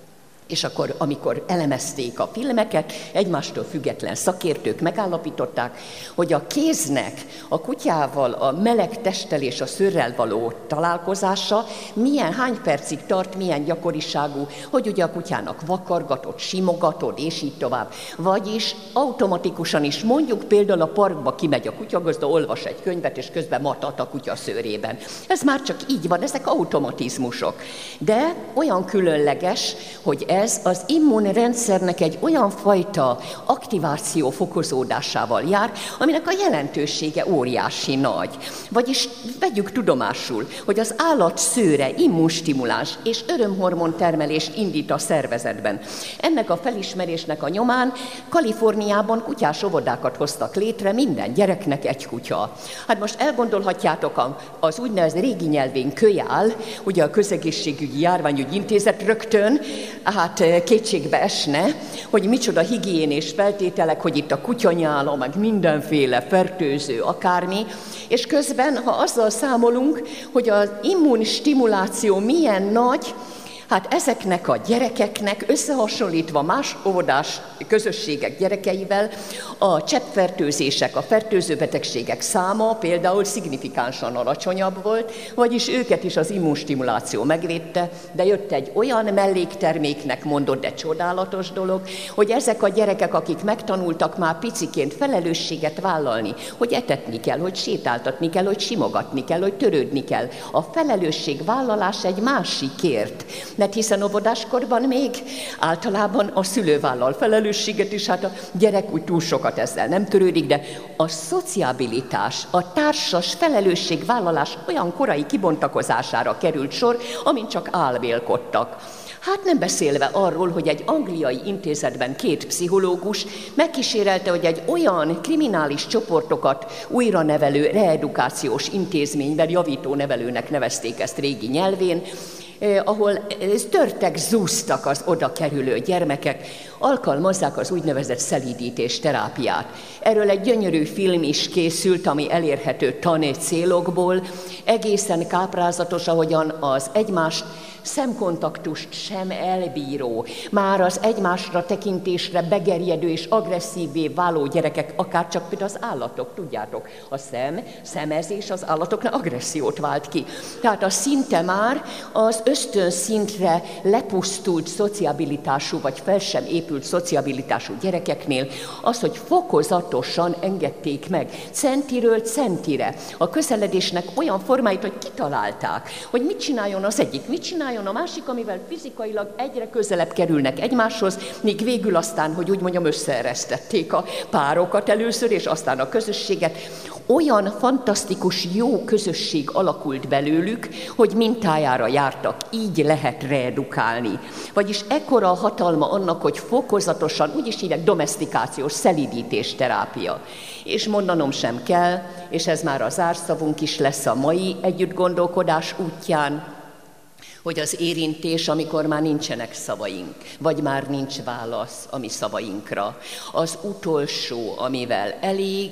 és akkor, amikor elemezték a filmeket, egymástól független szakértők megállapították, hogy a kéznek a kutyával a meleg testtel és a szőrrel való találkozása milyen, hány percig tart, milyen gyakoriságú, hogy ugye a kutyának vakargatod, simogatod, és így tovább. Vagyis automatikusan is, mondjuk például a parkba kimegy a kutyagazda, olvas egy könyvet, és közben matat a kutya szőrében. Ez már csak így van, ezek automatizmusok. De olyan különleges, hogy ez az immunrendszernek egy olyan fajta aktiváció fokozódásával jár, aminek a jelentősége óriási nagy. Vagyis vegyük tudomásul, hogy az állat szőre immunstimuláns és örömhormon termelést indít a szervezetben. Ennek a felismerésnek a nyomán Kaliforniában kutyás óvodákat hoztak létre, minden gyereknek egy kutya. Hát most elgondolhatjátok, az úgynevezett régi nyelvén kölyál, ugye a Közegészségügyi Járványügyi Intézet rögtön, hát kétségbe esne, hogy micsoda higiénés feltételek, hogy itt a kutyanyála, meg mindenféle fertőző, akármi, és közben, ha azzal számolunk, hogy az immunstimuláció milyen nagy, Hát ezeknek a gyerekeknek összehasonlítva más óvodás közösségek gyerekeivel a cseppfertőzések, a fertőző betegségek száma például szignifikánsan alacsonyabb volt, vagyis őket is az immunstimuláció megvédte, de jött egy olyan mellékterméknek mondott, de csodálatos dolog, hogy ezek a gyerekek, akik megtanultak már piciként felelősséget vállalni, hogy etetni kell, hogy sétáltatni kell, hogy simogatni kell, hogy törődni kell. A felelősségvállalás egy másikért. Mert hiszen óvodáskorban még általában a szülő vállal felelősséget is, hát a gyerek úgy túl sokat ezzel nem törődik, de a szociabilitás, a társas felelősségvállalás olyan korai kibontakozására került sor, amint csak álmélkodtak. Hát nem beszélve arról, hogy egy angliai intézetben két pszichológus megkísérelte, hogy egy olyan kriminális csoportokat újra nevelő reedukációs intézményben, javító nevelőnek nevezték ezt régi nyelvén, eh, ahol törtek, zúztak az oda kerülő gyermekek, alkalmazzák az úgynevezett szelídítés terápiát. Erről egy gyönyörű film is készült, ami elérhető tani célokból, egészen káprázatos, ahogyan az egymást szemkontaktust sem elbíró, már az egymásra tekintésre begerjedő és agresszívvé váló gyerekek, akár csak például az állatok, tudjátok, a szem, szemezés az állatoknak agressziót vált ki. Tehát a szinte már az ösztön szintre lepusztult szociabilitású, vagy fel sem épült szociabilitású gyerekeknél az, hogy fokozatosan engedték meg, centiről centire a közeledésnek olyan formáit, hogy kitalálták, hogy mit csináljon az egyik, mit csináljon a másik, amivel fizikailag egyre közelebb kerülnek egymáshoz, míg végül aztán, hogy úgy mondjam, összeeresztették a párokat először, és aztán a közösséget. Olyan fantasztikus, jó közösség alakult belőlük, hogy mintájára jártak, így lehet reedukálni. Vagyis ekkora a hatalma annak, hogy fokozatosan, úgyis hívják, domesztikációs, szelídítés terápia. És mondanom sem kell, és ez már a zárszavunk is lesz a mai együttgondolkodás útján, hogy az érintés, amikor már nincsenek szavaink, vagy már nincs válasz a mi szavainkra, az utolsó, amivel elég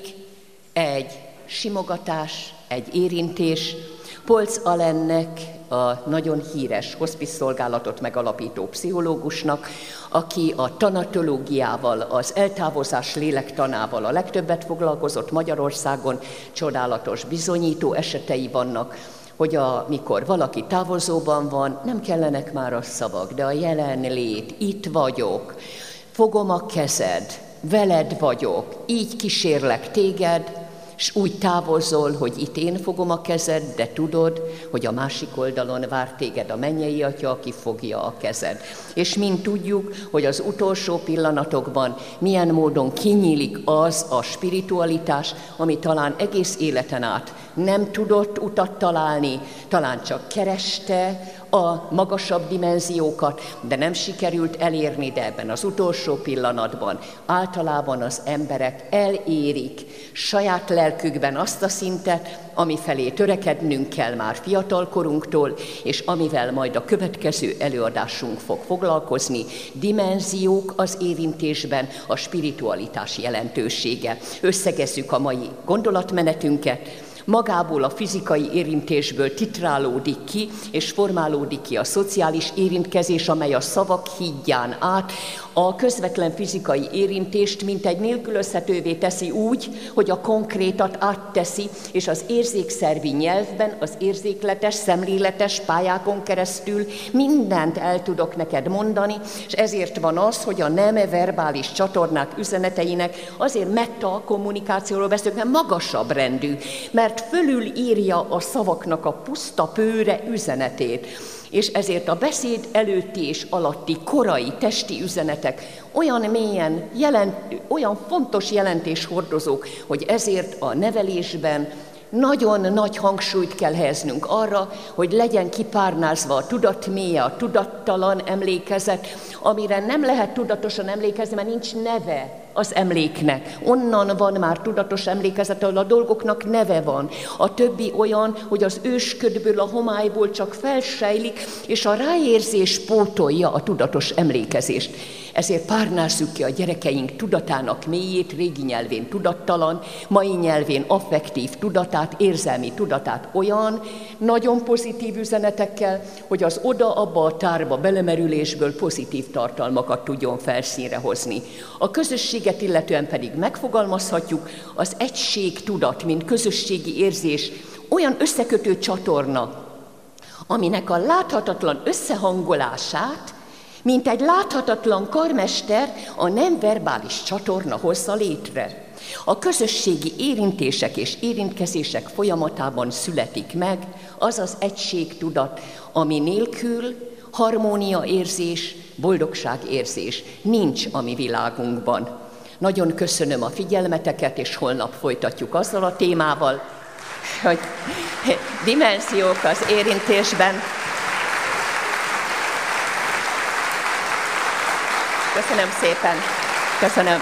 egy simogatás, egy érintés. Polc Allennek, a nagyon híres hospice szolgálatot megalapító pszichológusnak, aki a tanatológiával, az eltávozás lélektanával a legtöbbet foglalkozott Magyarországon, csodálatos bizonyító esetei vannak, hogy amikor valaki távozóban van, nem kellenek már a szavak, de a jelenlét, itt vagyok, fogom a kezed, veled vagyok, így kísérlek téged, és úgy távozol, hogy itt én fogom a kezed, de tudod, hogy a másik oldalon vár téged a mennyei Atya, aki fogja a kezed. És mind tudjuk, hogy az utolsó pillanatokban milyen módon kinyílik az a spiritualitás, ami talán egész életen át nem tudott utat találni, talán csak kereste a magasabb dimenziókat, de nem sikerült elérni, de ebben az utolsó pillanatban általában az emberek elérik saját lelkükben azt a szintet, ami felé törekednünk kell már fiatalkorunktól, és amivel majd a következő előadásunk fog foglalkozni, dimenziók az érintésben, a spiritualitás jelentősége. Összegezzük a mai gondolatmenetünket. Magából a fizikai érintésből titrálódik ki, és formálódik ki a szociális érintkezés, amely a szavak hídján át a közvetlen fizikai érintést mintegy nélkülözhetővé teszi úgy, hogy a konkrétat átteszi, és az érzékszervi nyelvben, az érzékletes, szemléletes pályákon keresztül mindent el tudok neked mondani, és ezért van az, hogy a nem verbális csatornák üzeneteinek azért meta kommunikációról beszélünk, mert magasabb rendű, mert fölül írja a szavaknak a puszta pőre üzenetét. És ezért a beszéd előtti és alatti korai testi üzenetek olyan mélyen, jelent, olyan fontos jelentéshordozók, hogy ezért a nevelésben nagyon nagy hangsúlyt kell helyeznünk arra, hogy legyen kipárnázva a tudat mélye, a tudattalan emlékezet, amire nem lehet tudatosan emlékezni, mert nincs neve. az emléknek. Onnan van már tudatos emlékezet, ahol a dolgoknak neve van. A többi olyan, hogy az ősködből, a homályból csak felsejlik, és a ráérzés pótolja a tudatos emlékezést. Ezért párnázzuk ki a gyerekeink tudatának mélyét, régi nyelvén tudattalan, mai nyelvén affektív tudatát, érzelmi tudatát olyan nagyon pozitív üzenetekkel, hogy az oda-abba a tárba belemerülésből pozitív tartalmakat tudjon felszínre hozni. A közösséget illetően pedig megfogalmazhatjuk, az egység tudat, mint közösségi érzés, olyan összekötő csatorna, aminek a láthatatlan összehangolását, mint egy láthatatlan karmester, a nem verbális csatorna hozza létre. A közösségi érintések és érintkezések folyamatában születik meg az az egységtudat, ami nélkül harmóniaérzés, boldogságérzés nincs a mi világunkban. Nagyon köszönöm a figyelmeteket, és holnap folytatjuk azzal a témával, hogy dimenziók az érintésben. Köszönöm szépen. Köszönöm.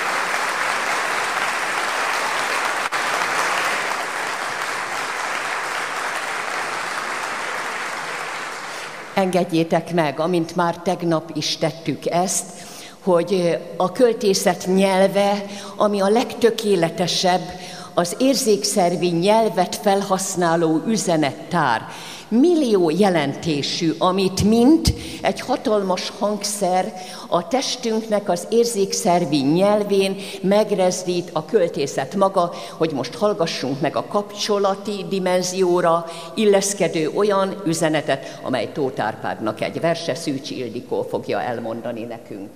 Engedjétek meg, amint már tegnap is tettük ezt, hogy a költészet nyelve, ami a legtökéletesebb, az érzékszervi nyelvet felhasználó üzenettár, millió jelentésű, amit mint egy hatalmas hangszer a testünknek az érzékszervi nyelvén megrezdít a költészet maga, hogy most hallgassunk meg a kapcsolati dimenzióra illeszkedő olyan üzenetet, amely Tóth Árpádnak egy verse, Szűcs Ildikó fogja elmondani nekünk.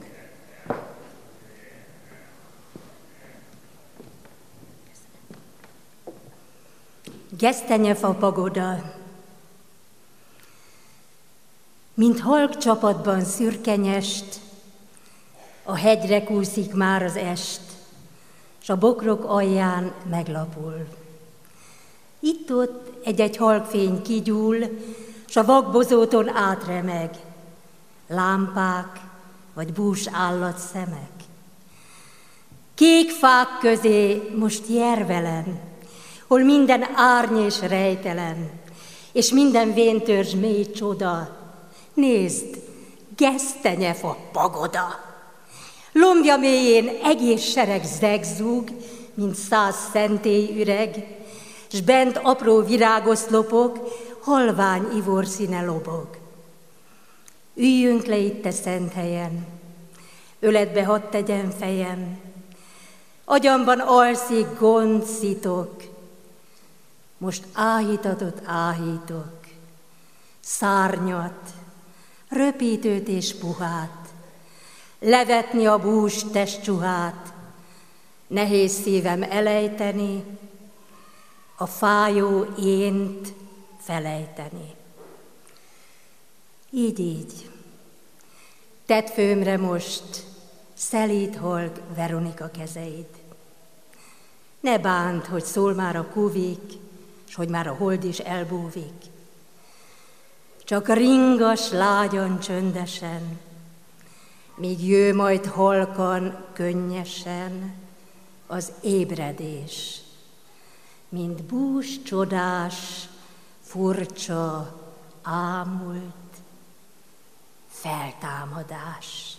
Gesztenyefa pagoda. Mint halk csapatban szürkenyest, a hegyre kúszik már az est, s a bokrok alján meglapul. Itt-ott egy-egy halkfény kigyúl, s a vakbozóton átremeg, lámpák vagy bús állatszemek. Kék fák közé most jervelen, hol minden árny és rejtelen, és minden véntörzs mély csoda. Nézd, gesztenyefa pagoda! Lombja mélyén egész sereg zegzúg, mint száz szentélyüreg, s bent apró virágoszlopok, halvány ivorszíne lobog. Üljünk le itt te szent helyen, öletbe hadd tegyen fejem, agyamban alszik gond, szitok, most áhítatot áhítok, szárnyat, röpítőt és puhát, levetni a bús testcsuhát, nehéz szívem elejteni, a fájó ént felejteni. Így, így. Tedd főmre most szelíd halk Veronika kezeid. Ne bánt, hogy szól már a kúvik, s hogy már a hold is elbúvik. Csak ringas, lágyan, csöndesen, míg jő majd halkan, könnyesen az ébredés, mint bús csodás, furcsa, ámult feltámadás.